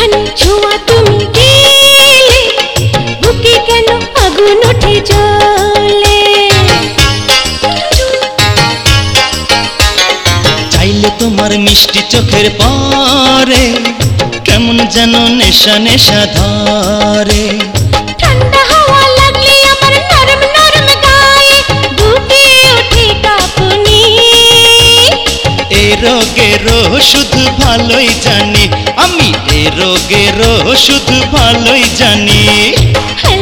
একটুখানি ছোঁয়া তুমি দিলে বুকে কেন আগুন ওঠে জ্বলে। চাইলে তোমার মিষ্টি চোখের পরে কেমন যেন নেশা নেশা ধরে। ঠান্ডা হাওয়া লাগলে আমার নরম নরম গায়ে বুকে ওঠে কাঁপুনি। এ রোগের শুধু ভালোই জানি আমি, এ রোগের শুধু ভালোই জানি।